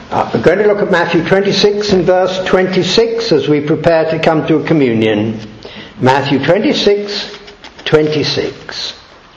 We're going to look at Matthew 26 and verse 26 as we prepare to come to a communion. Matthew 26, 26.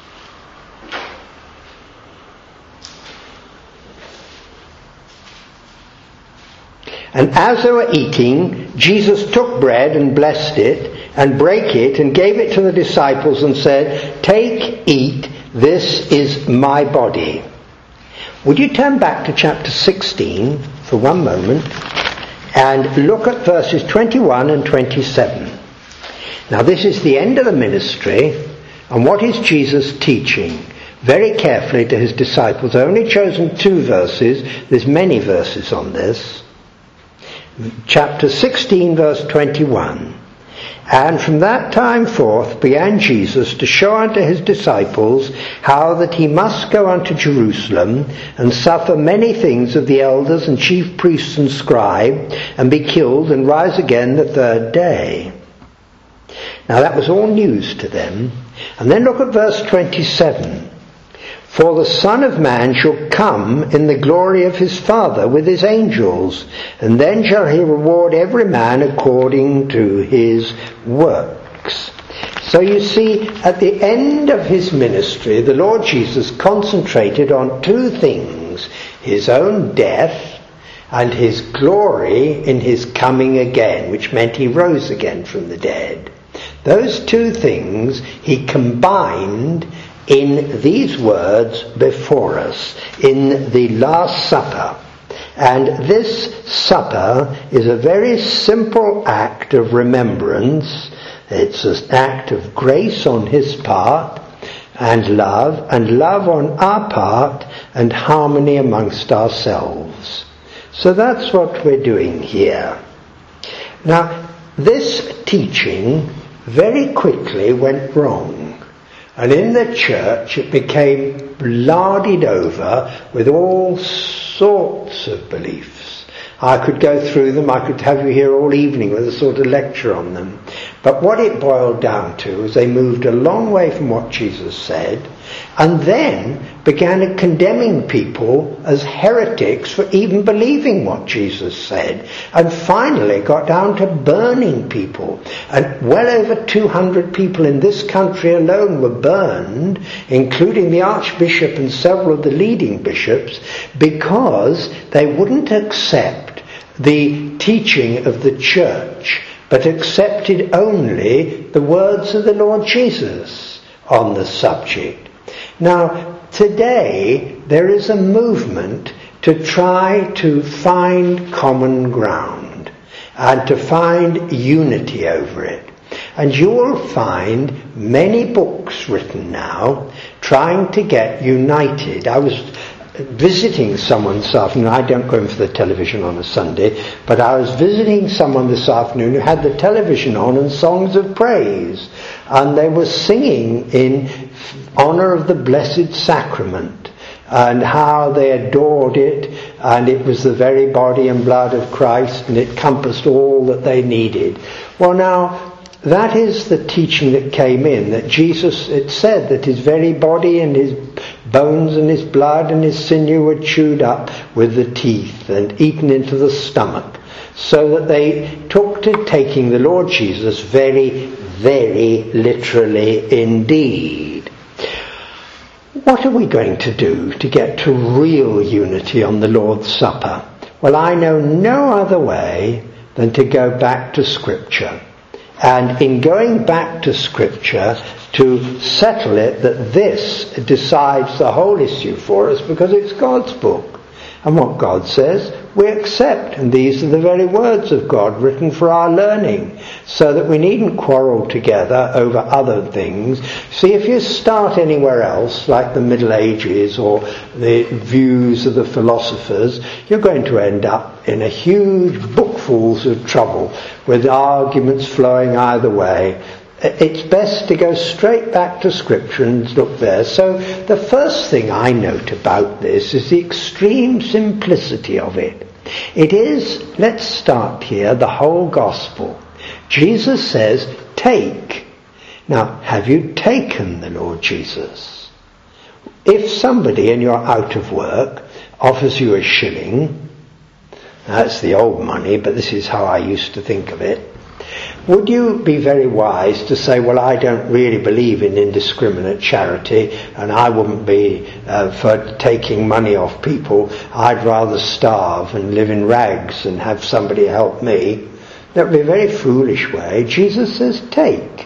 And as they were eating, Jesus took bread and blessed it and brake it and gave it to the disciples and said, "Take, eat, this is my body." Would you turn back to chapter 16 for one moment and look at verses 21 and 27. Now this is the end of the ministry, and what is Jesus teaching? Very carefully to his disciples. I've only chosen 2 verses. There's many verses on this. Chapter 16 verse 21. And from that time forth began Jesus to show unto his disciples how that he must go unto Jerusalem and suffer many things of the elders and chief priests and scribes, and be killed and rise again the 3rd day. Now that was all news to them. And then look at verse 27. For the Son of Man shall come in the glory of his Father with his angels, and then shall he reward every man according to his works. So you see, at the end of his ministry, the Lord Jesus concentrated on 2 things: his own death and his glory in his coming again, which meant he rose again from the dead. Those 2 things he combined in these words before us, in the Last Supper. And this supper is a very simple act of remembrance. It's an act of grace on his part, and love on our part, and harmony amongst ourselves. So that's what we're doing here. Now, this teaching very quickly went wrong. And in the church it became larded over with all sorts of beliefs. I could go through them, I could have you here all evening with a sort of lecture on them. But what it boiled down to is they moved a long way from what Jesus said, and then began condemning people as heretics for even believing what Jesus said, and finally got down to burning people. And well over 200 people in this country alone were burned, including the Archbishop and several of the leading bishops, because they wouldn't accept the teaching of the church, but accepted only the words of the Lord Jesus on the subject. Now, today there is a movement to try to find common ground and to find unity over it. And you will find many books written now trying to get united. I was visiting someone this afternoon. I don't go in for the television on a Sunday, but I was visiting someone this afternoon who had the television on and songs of praise, and they were singing in honour of the Blessed Sacrament and how they adored it, and it was the very body and blood of Christ, and it compassed all that they needed. Well, now that is the teaching that came in, that Jesus, it said that his very body and his bones and his blood and his sinew were chewed up with the teeth and eaten into the stomach, so that they took to taking the Lord Jesus very, very literally indeed. What are we going to do to get to real unity on the Lord's Supper? Well, I know no other way than to go back to Scripture. And in going back to Scripture to settle it, that this decides the whole issue for us, because it's God's book. And what God says, we accept. And these are the very words of God written for our learning, so that we needn't quarrel together over other things. See, if you start anywhere else, like the Middle Ages or the views of the philosophers, you're going to end up in a huge bookfuls of trouble with arguments flowing either way. It's best to go straight back to Scripture and look there. So the first thing I note about this is the extreme simplicity of it. It is, let's start here, the whole gospel. Jesus says, take. Now, have you taken the Lord Jesus? If somebody, and you're out of work, offers you a shilling, That's the old money, but this is how I used to think of it. Would you be very wise to say, well, I don't really believe in indiscriminate charity, and I wouldn't be for taking money off people. I'd rather starve and live in rags and have somebody help me. That would be a very foolish way. Jesus says, take.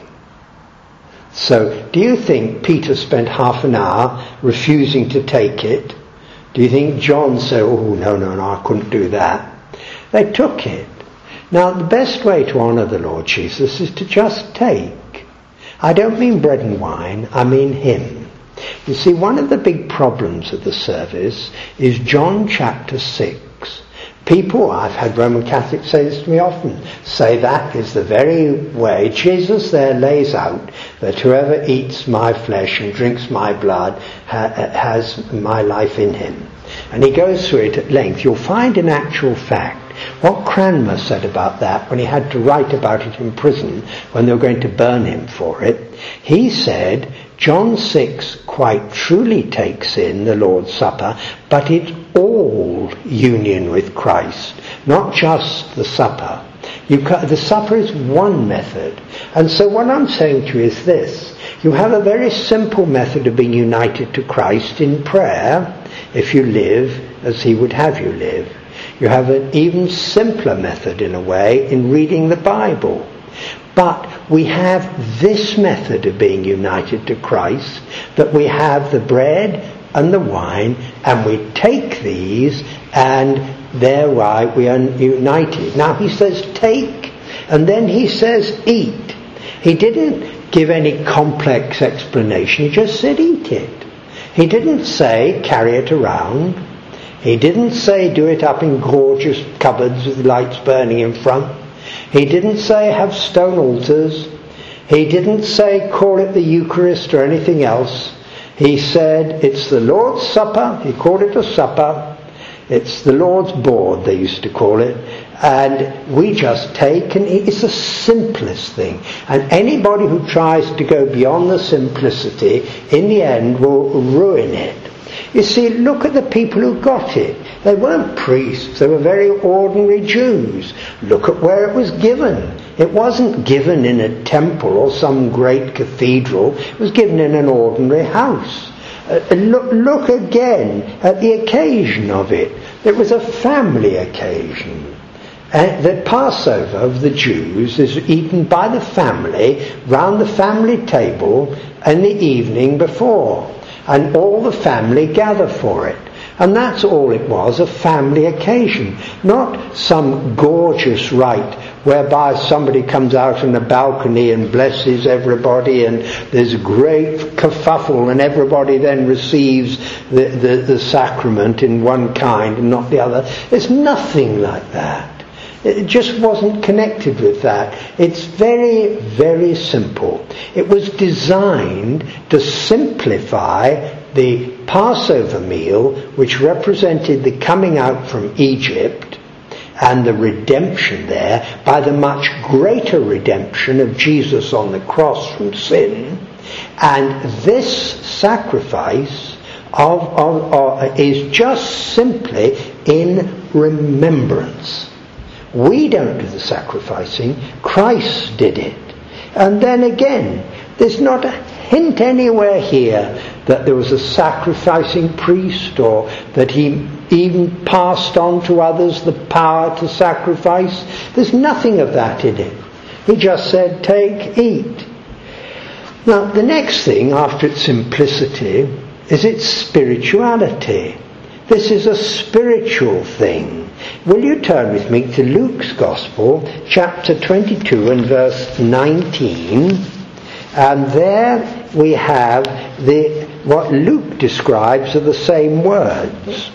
So, do you think Peter spent half an hour refusing to take it? Do you think John said, oh, no, I couldn't do that? They took it. Now, the best way to honour the Lord Jesus is to just take. I don't mean bread and wine, I mean him. You see, one of the big problems of the service is John chapter 6. People, I've had Roman Catholics say this to me often, say that is the very way Jesus there lays out that whoever eats my flesh and drinks my blood has my life in him. And he goes through it at length. You'll find in actual fact what Cranmer said about that when he had to write about it in prison when they were going to burn him for it. He said, John 6 quite truly takes in the Lord's Supper, but it's all union with Christ, not just the supper. The supper is one method. And so what I'm saying to you is this. You have a very simple method of being united to Christ in prayer, if you live as he would have you live. You have an even simpler method, in a way, in reading the Bible. But we have this method of being united to Christ, that we have the bread and the wine, and we take these, and thereby we are united. Now he says take, and then he says eat. He didn't give any complex explanation, he just said eat it. He didn't say carry it around. He didn't say do it up in gorgeous cupboards with lights burning in front. He didn't say have stone altars. He didn't say call it the Eucharist or anything else. He said it's the Lord's Supper. He called it a supper. It's the Lord's board, they used to call it. And we just take and eat. It's the simplest thing. And anybody who tries to go beyond the simplicity, in the end will ruin it. You see, look at the people who got it. They weren't priests. They were very ordinary Jews. Look at where it was given. It wasn't given in a temple or some great cathedral. It was given in an ordinary house. Look again at the occasion of it. It was a family occasion. The Passover of the Jews is eaten by the family round the family table in the evening before. And all the family gather for it. And that's all it was, a family occasion. Not some gorgeous rite whereby somebody comes out on a balcony and blesses everybody and there's a great kerfuffle and everybody then receives the sacrament in one kind and not the other. There's nothing like that. It just wasn't connected with that. It's very, very simple. It was designed to simplify the Passover meal, which represented the coming out from Egypt and the redemption there by the much greater redemption of Jesus on the cross from sin. And this sacrifice is just simply in remembrance. We don't do the sacrificing, Christ did it. And then again, there's not a hint anywhere here that there was a sacrificing priest or that he even passed on to others the power to sacrifice. There's nothing of that in it. He just said, take, eat. Now, the next thing after its simplicity is its spirituality. This is a spiritual thing. Will you turn with me to Luke's Gospel, chapter 22 and verse 19. And there we have what Luke describes are the same words.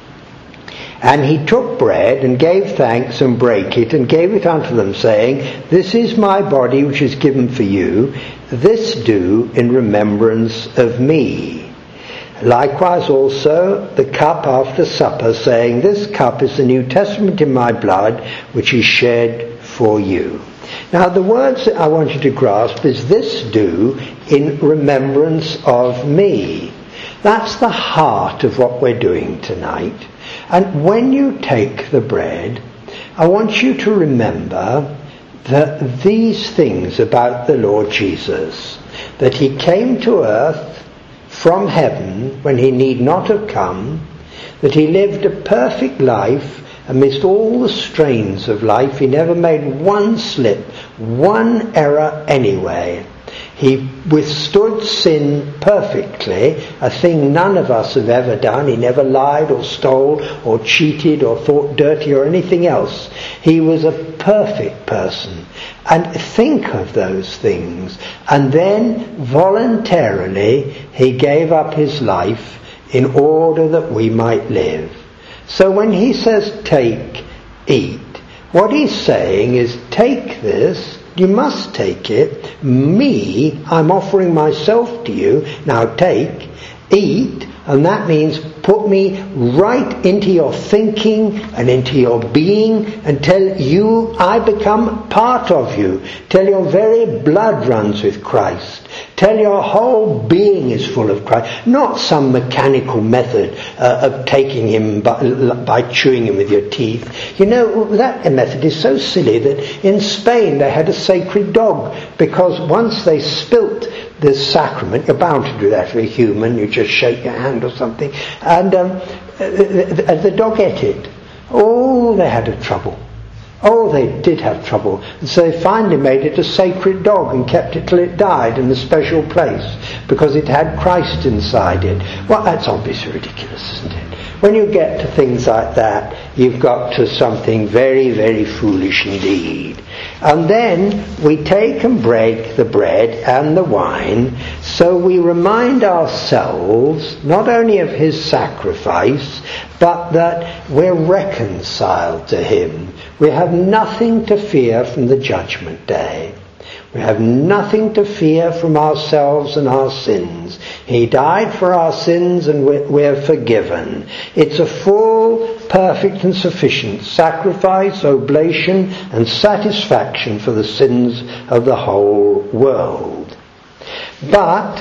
And he took bread and gave thanks and brake it and gave it unto them, saying, This is my body which is given for you. This do in remembrance of me. Likewise also the cup after supper, saying, This cup is the New Testament in my blood, which is shed for you. Now the words that I want you to grasp is this do in remembrance of me. That's the heart of what we're doing tonight. And when you take the bread, I want you to remember that these things about the Lord Jesus, that he came to earth from heaven when he need not have come, that he lived a perfect life amidst all the strains of life. He never made one slip, one error anyway. He withstood sin perfectly, a thing none of us have ever done. He never lied or stole or cheated or thought dirty or anything else. He was a perfect person. And think of those things. And then voluntarily he gave up his life in order that we might live. So when he says take, eat, what he's saying is take this. You must take it. Me, I'm offering myself to you. Now take, eat, and that means put me right into your thinking and into your being until you, I become part of you. Till your very blood runs with Christ. Till your whole being is full of Christ. Not some mechanical method of taking him by chewing him with your teeth. You know, that method is so silly that in Spain they had a sacred dog, because once they spilt this sacrament, you're bound to do that for a human, you just shake your hand or something, and the dog ate it. Oh, they had a trouble. Oh, they did have trouble. And so they finally made it a sacred dog and kept it till it died in a special place because it had Christ inside it. Well, that's obviously ridiculous, isn't it? When you get to things like that, you've got to something very, very foolish indeed. And then we take and break the bread and the wine, so we remind ourselves not only of his sacrifice, but that we're reconciled to him. We have nothing to fear from the judgment day. We have nothing to fear from ourselves and our sins. He died for our sins and we're forgiven. It's a full, perfect and sufficient sacrifice, oblation and satisfaction for the sins of the whole world. But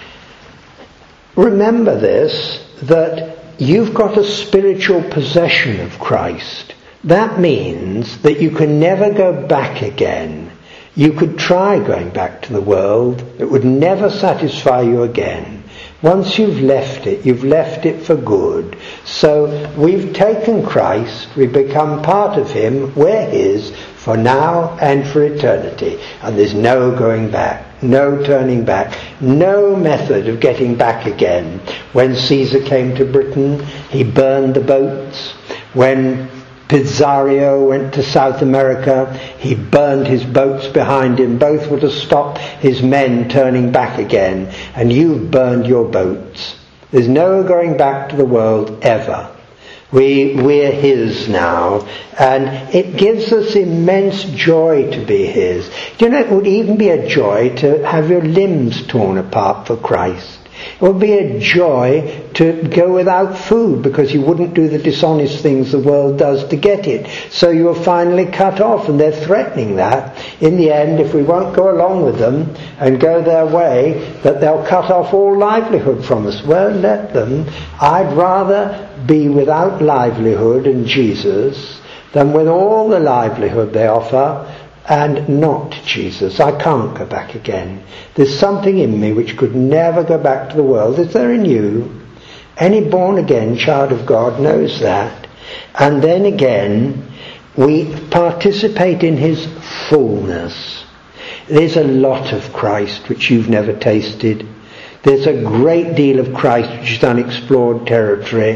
remember this, that you've got a spiritual possession of Christ. That means that you can never go back again. You could try going back to the world. It would never satisfy you again. Once you've left it for good. So we've taken Christ, we become part of him, we're his for now and for eternity. And there's no going back, no turning back, no method of getting back again. When Caesar came to Britain, he burned the boats. When Pizarro went to South America, he burned his boats behind him. Both were to stop his men turning back again. And you've burned your boats. There's no going back to the world ever. We're his now. And it gives us immense joy to be his. Do you know, it would even be a joy to have your limbs torn apart for Christ. It would be a joy to go without food because you wouldn't do the dishonest things the world does to get it. So you're finally cut off, and they're threatening that. In the end, if we won't go along with them and go their way, that they'll cut off all livelihood from us. Well, let them. I'd rather be without livelihood in Jesus than with all the livelihood they offer and not Jesus. I can't go back again. There's something in me which could never go back to the world. Is there in you? Any born again child of God knows that. And then again, we participate in his fullness. There's a lot of Christ which you've never tasted. There's a great deal of Christ which is unexplored territory.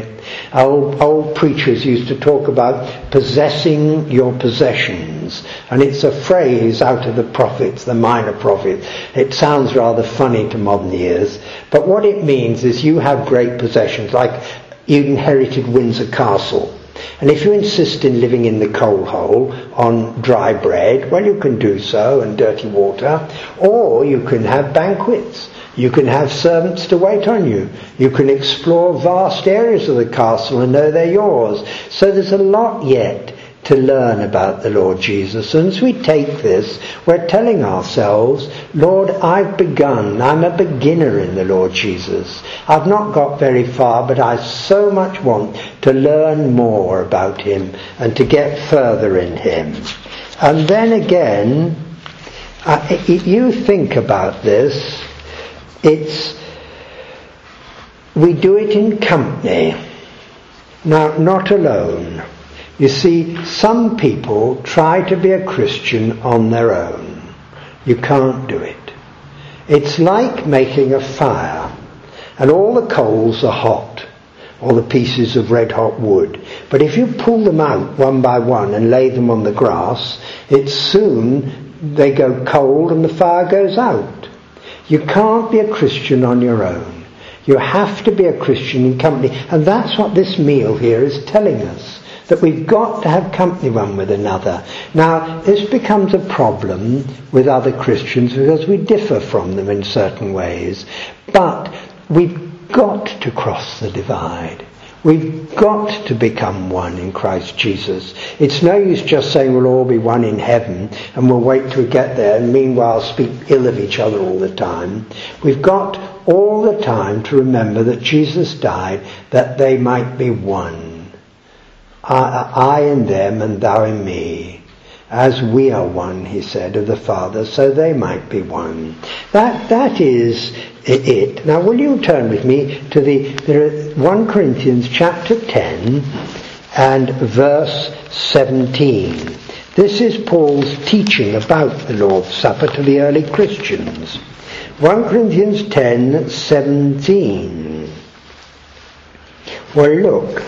Old preachers used to talk about possessing your possessions. And it's a phrase out of the prophets, the minor prophets. It sounds rather funny to modern ears. But what it means is you have great possessions, like you inherited Windsor Castle. And if you insist in living in the coal hole on dry bread, well, you can do so, and dirty water. Or you can have banquets. You can have servants to wait on you. You can explore vast areas of the castle and know they're yours. So there's a lot yet to learn about the Lord Jesus. And as we take this, we're telling ourselves, Lord, I've begun. I'm a beginner in the Lord Jesus. I've not got very far, but I so much want to learn more about him and to get further in him. And then again, you think about this, we do it in company. Now, not alone. You see, some people try to be a Christian on their own. You can't do it. It's like making a fire, and all the coals are hot, all the pieces of red hot wood. But if you pull them out one by one and lay them on the grass, they go cold and the fire goes out. You can't be a Christian on your own. You have to be a Christian in company. And that's what this meal here is telling us, that we've got to have company one with another. Now, this becomes a problem with other Christians because we differ from them in certain ways. But we've got to cross the divide. We've got to become one in Christ Jesus. It's no use just saying we'll all be one in heaven and we'll wait till we get there and meanwhile speak ill of each other all the time. We've got all the time to remember that Jesus died that they might be one. I in them and thou in me. As we are one, he said, of the Father, so they might be one. That is it. Now, will you turn with me to 1 Corinthians chapter 10 and verse 17. This is Paul's teaching about the Lord's Supper to the early Christians. 1 Corinthians 10, 17. Well, look,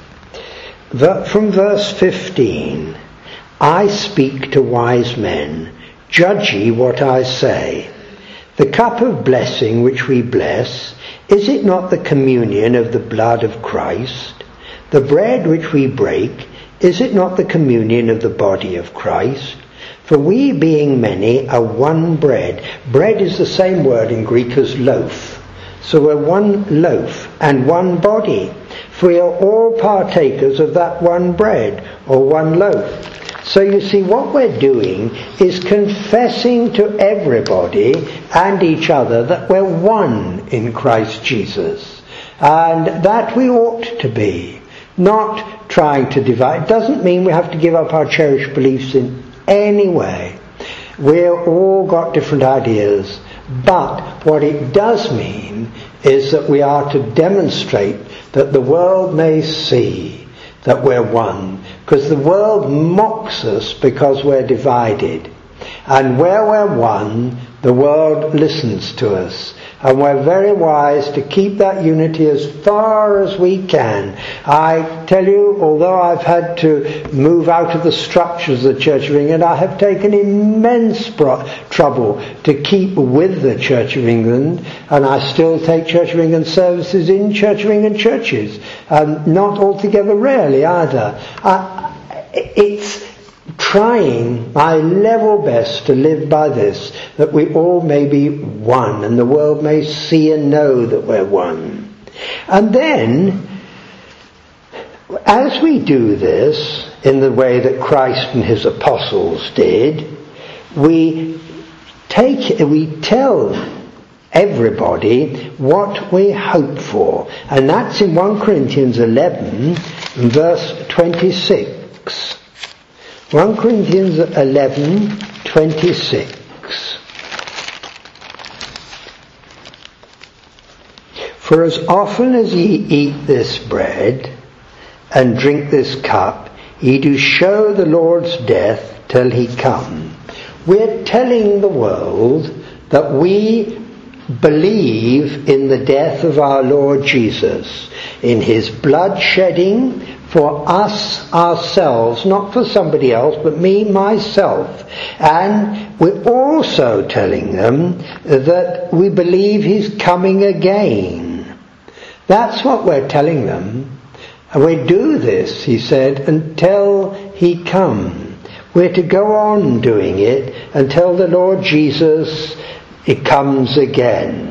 from verse 15. I speak to wise men, judge ye what I say. The cup of blessing which we bless, is it not the communion of the blood of Christ? The bread which we break, is it not the communion of the body of Christ? For we, being many, are one bread. Bread is the same word in Greek as loaf. So we're one loaf and one body. For we are all partakers of that one bread, or one loaf. So you see, what we're doing is confessing to everybody and each other that we're one in Christ Jesus. And that we ought to be. Not trying to divide. It doesn't mean we have to give up our cherished beliefs in any way. We've all got different ideas. But what it does mean is that we are to demonstrate that the world may see that we're one. Because the world mocks us because we're divided. And where we're one, the world listens to us. And we're very wise to keep that unity as far as we can. I tell you, although I've had to move out of the structures of the Church of England, I have taken immense trouble to keep with the Church of England, and I still take Church of England services in Church of England churches. Not altogether rarely either. It's trying my level best to live by this, that we all may be one and the world may see and know that we're one. And then, as we do this in the way that Christ and his apostles did, we tell everybody what we hope for. And that's in 1 Corinthians 11 verse 26. 1 Corinthians 11, 26. For as often as ye eat this bread and drink this cup, ye do show the Lord's death till he come. We're telling the world that we believe in the death of our Lord Jesus, in his blood shedding for us ourselves, not for somebody else, but me, myself. And we're also telling them that we believe he's coming again. That's what we're telling them. And we do this, he said, until he come. We're to go on doing it until the Lord Jesus comes again.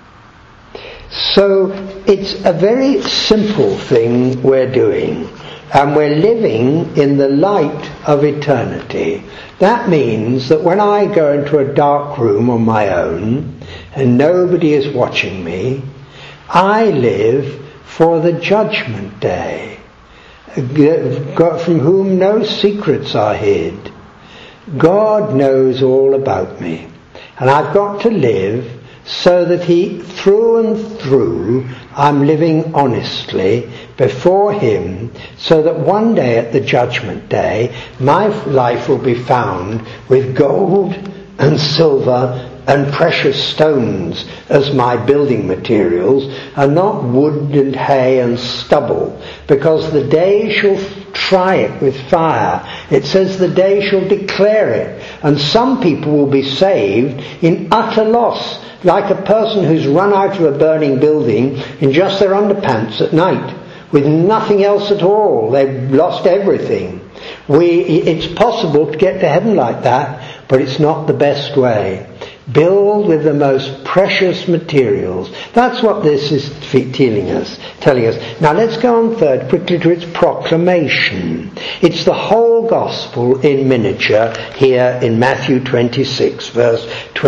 So it's a very simple thing we're doing, and we're living in the light of eternity. That means that when I go into a dark room on my own and nobody is watching me, I live for the judgment day. God, from whom no secrets are hid. God knows all about me. And I've got to live so that through and through, I'm living honestly before him, so that one day at the judgment day, my life will be found with gold and silver and precious stones as my building materials, and not wood and hay and stubble, because the day shall try it with fire. It says the day shall declare it, and some people will be saved in utter loss, like a person who's run out of a burning building in just their underpants at night, with nothing else at all. They've lost everything. It's possible to get to heaven like that, but it's not the best way. Build with the most precious materials. That's what this is telling us. Now let's go on third quickly to its proclamation. It's the whole gospel in miniature here in Matthew 26, verse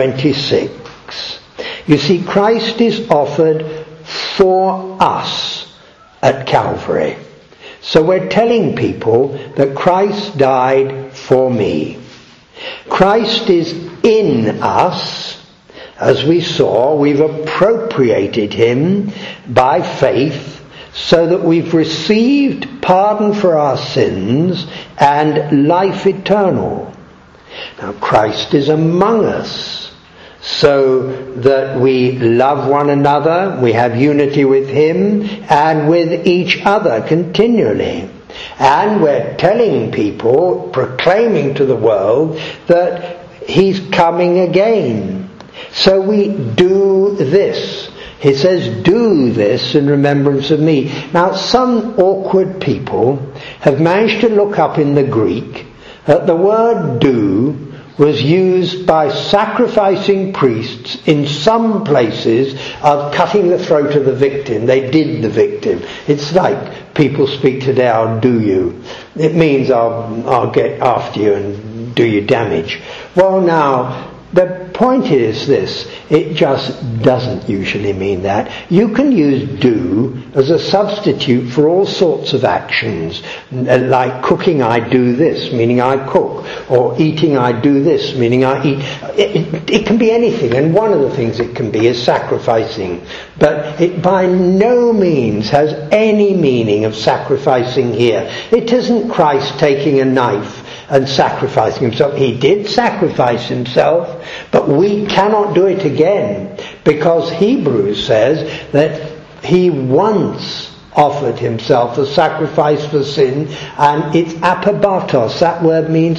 26. You see, Christ is offered for us at Calvary. So we're telling people that Christ died for me. Christ is in us. As we saw, we've appropriated him by faith so that we've received pardon for our sins and life eternal. Now Christ is among us so that we love one another, we have unity with him and with each other continually. And we're telling people, proclaiming to the world that he's coming again. So we do this. He says, do this in remembrance of me. Now, some awkward people have managed to look up in the Greek that the word do was used by sacrificing priests in some places of cutting the throat of the victim. They did the victim. It's like people speak today, I'll do you. It means I'll get after you and do you damage. Well, now, the point is this, it just doesn't usually mean that. You can use do as a substitute for all sorts of actions, like cooking, I do this, meaning I cook, or eating, I do this, meaning I eat. It can be anything, and one of the things it can be is sacrificing. But it by no means has any meaning of sacrificing here. It isn't Christ taking a knife and sacrificing himself. He did sacrifice himself, but we cannot do it again, because Hebrews says that he once offered himself a sacrifice for sin, and it's apabatos. That word means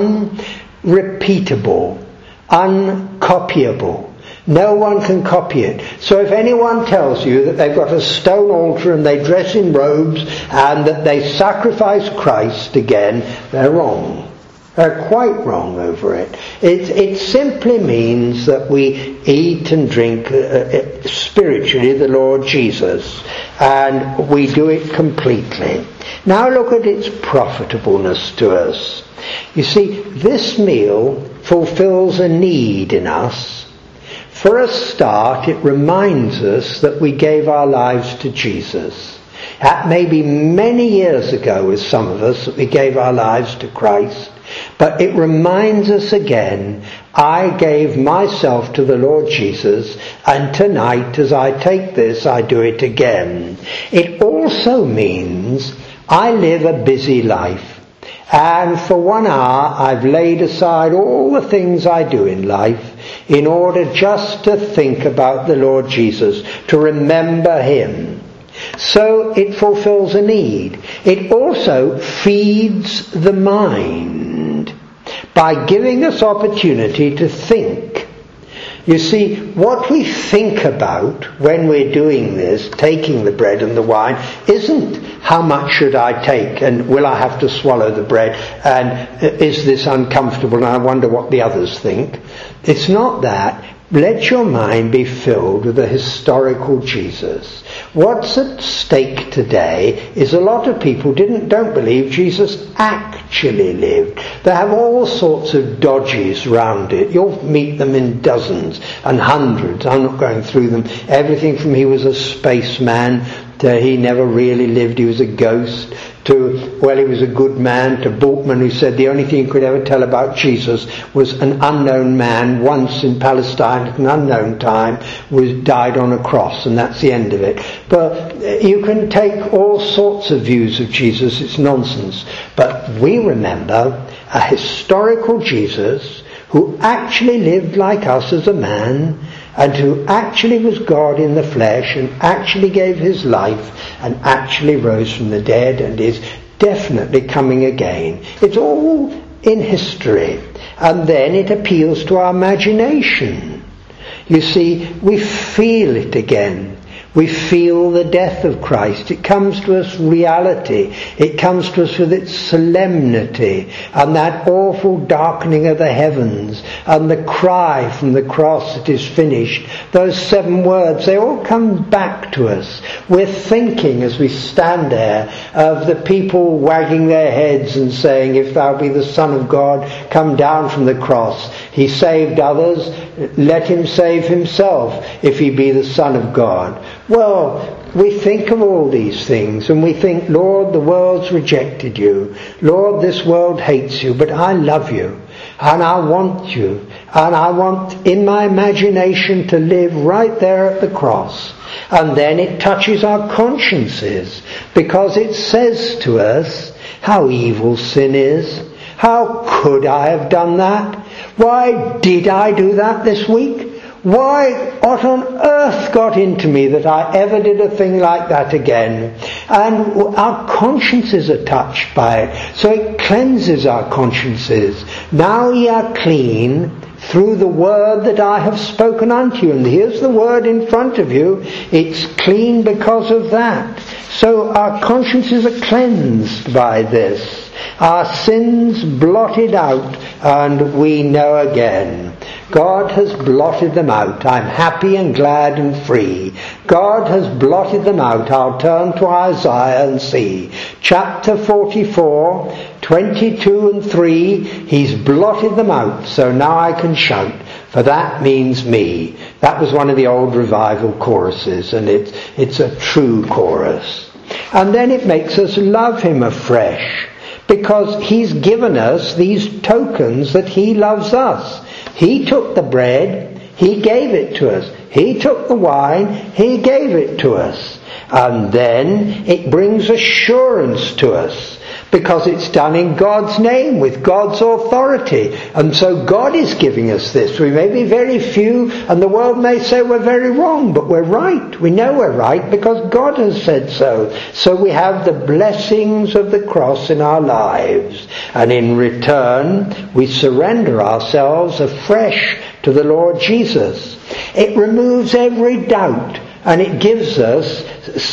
unrepeatable, uncopyable. No one can copy it. So if anyone tells you that they've got a stone altar and they dress in robes and that they sacrifice Christ again, they're wrong. They're quite wrong over it. It simply means that we eat and drink spiritually the Lord Jesus, and we do it completely. Now look at its profitableness to us. You see, this meal fulfills a need in us. For a start, it reminds us that we gave our lives to Jesus. That may be many years ago with some of us that we gave our lives to Christ, but it reminds us again, I gave myself to the Lord Jesus, and tonight as I take this, I do it again. It also means I live a busy life, and for 1 hour I've laid aside all the things I do in life in order just to think about the Lord Jesus, to remember him. So it fulfills a need. It also feeds the mind by giving us opportunity to think. You see, what we think about when we're doing this, taking the bread and the wine, isn't how much should I take and will I have to swallow the bread and is this uncomfortable and I wonder what the others think. It's not that. Let your mind be filled with the historical Jesus. What's at stake today is a lot of people don't believe Jesus actually lived. They have all sorts of dodges around it. You'll meet them in dozens and hundreds. I'm not going through them. Everything from he was a spaceman he never really lived, he was a ghost, to, well, he was a good man, to Bultmann, who said the only thing he could ever tell about Jesus was an unknown man once in Palestine at an unknown time died on a cross, and that's the end of it. But you can take all sorts of views of Jesus, it's nonsense. But we remember a historical Jesus who actually lived like us as a man, and who actually was God in the flesh, and actually gave his life, and actually rose from the dead, and is definitely coming again. It's all in history. And then it appeals to our imagination. You see, we feel it again. We feel the death of Christ. It comes to us reality. It comes to us with its solemnity and that awful darkening of the heavens and the cry from the cross, "It is finished." Those 7 words, they all come back to us. We're thinking as we stand there of the people wagging their heads and saying, "If thou be the Son of God, come down from the cross. He saved others, let him save himself if he be the Son of God." Well, we think of all these things and we think, "Lord, the world's rejected you. Lord, this world hates you, but I love you and I want you, and I want in my imagination to live right there at the cross." And then it touches our consciences, because it says to us how evil sin is. How could I have done that? Why did I do that this week? What on earth got into me that I ever did a thing like that again? And our consciences are touched by it. So it cleanses our consciences. "Now ye are clean through the word that I have spoken unto you." And here's the word in front of you. It's clean because of that. So our consciences are cleansed by this. Our sins blotted out, and we know again. God has blotted them out. I'm happy and glad and free. God has blotted them out. I'll turn to Isaiah and see. Chapter 44, 22 and 3, he's blotted them out, so now I can shout, for that means me. That was one of the old revival choruses, and it's a true chorus. And then it makes us love him afresh, because he's given us these tokens that he loves us. He took the bread, he gave it to us. He took the wine, he gave it to us. And then it brings assurance to us, because it's done in God's name, with God's authority. And so God is giving us this. We may be very few, and the world may say we're very wrong, but we're right. We know we're right because God has said so. So we have the blessings of the cross in our lives. And in return, we surrender ourselves afresh to the Lord Jesus. It removes every doubt. And it gives us,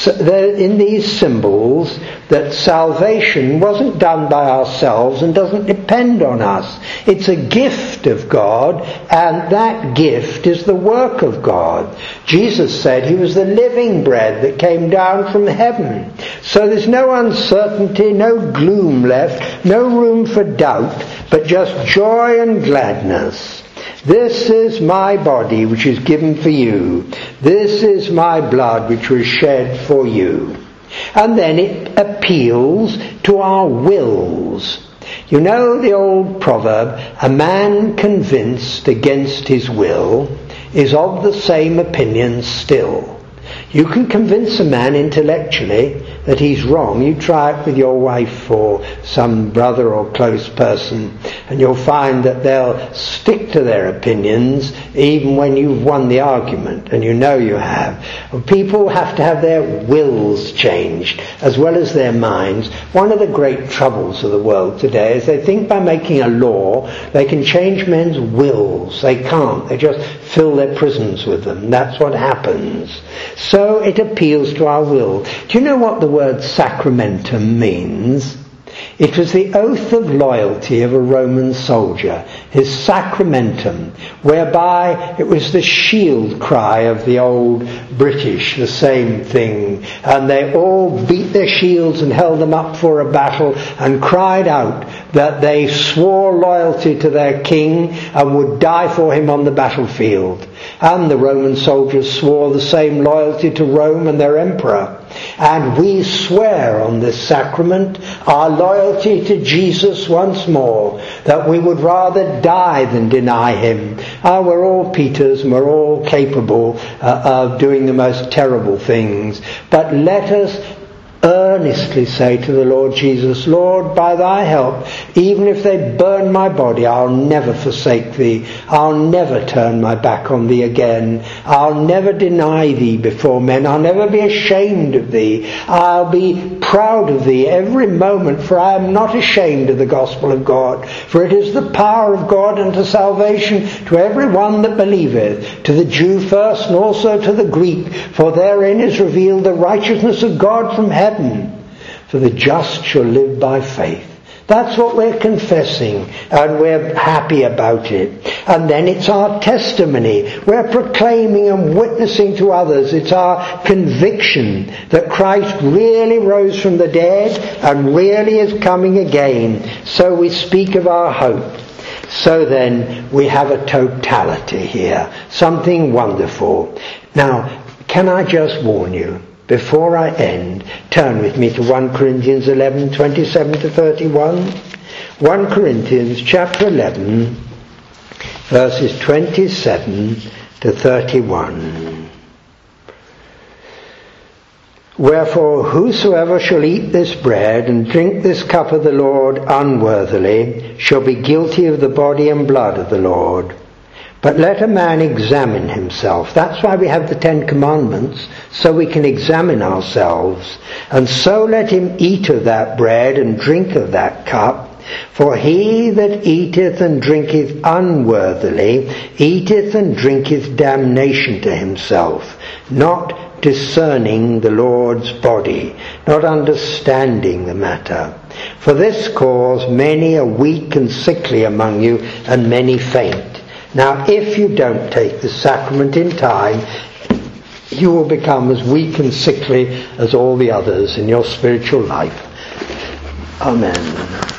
in these symbols, that salvation wasn't done by ourselves and doesn't depend on us. It's a gift of God, and that gift is the work of God. Jesus said he was the living bread that came down from heaven. So there's no uncertainty, no gloom left, no room for doubt, but just joy and gladness. "This is my body which is given for you. This is my blood which was shed for you." And then it appeals to our wills. You know the old proverb, "A man convinced against his will is of the same opinion still." You can convince a man intellectually that he's wrong. You try it with your wife or some brother or close person, and you'll find that they'll stick to their opinions even when you've won the argument, and you know you have. People have to have their wills changed as well as their minds. One of the great troubles of the world today is they think by making a law they can change men's wills. They can't. They just fill their prisons with them. That's what happens. So it appeals to our will. Do you know what the word sacramentum means? It was the oath of loyalty of a Roman soldier, his sacramentum, whereby it was the shield cry of the old British, the same thing. And they all beat their shields and held them up for a battle and cried out that they swore loyalty to their king and would die for him on the battlefield. And the Roman soldiers swore the same loyalty to Rome and their emperor. And we swear on this sacrament our loyalty to Jesus once more, that we would rather die than deny him. We're all Peters and we're all capable of doing the most terrible things. But let us earnestly say to the Lord Jesus, Lord, by thy help, even if they burn my body, I'll never forsake thee. I'll never turn my back on thee again. I'll never deny thee before men. I'll never be ashamed of thee. I'll be proud of thee every moment, for I am not ashamed of the gospel of God. For it is the power of God unto salvation to every one that believeth, to the Jew first and also to the Greek. For therein is revealed the righteousness of God from heaven. For the just shall live by faith. That's what we're confessing, and we're happy about it. And then it's our testimony. We're proclaiming and witnessing to others. It's our conviction that Christ really rose from the dead and really is coming again. So we speak of our hope. So then we have a totality here, something wonderful. Now, can I just warn you, before I end, turn with me to 1 Corinthians 11, 27 to 31. 1 Corinthians chapter 11, verses 27 to 31. Wherefore, whosoever shall eat this bread and drink this cup of the Lord unworthily shall be guilty of the body and blood of the Lord. But let a man examine himself. That's why we have the 10 Commandments, so we can examine ourselves. And so let him eat of that bread and drink of that cup. For he that eateth and drinketh unworthily eateth and drinketh damnation to himself, not discerning the Lord's body, not understanding the matter. For this cause many are weak and sickly among you, and many faint. Now, if you don't take the sacrament in time, you will become as weak and sickly as all the others in your spiritual life. Amen.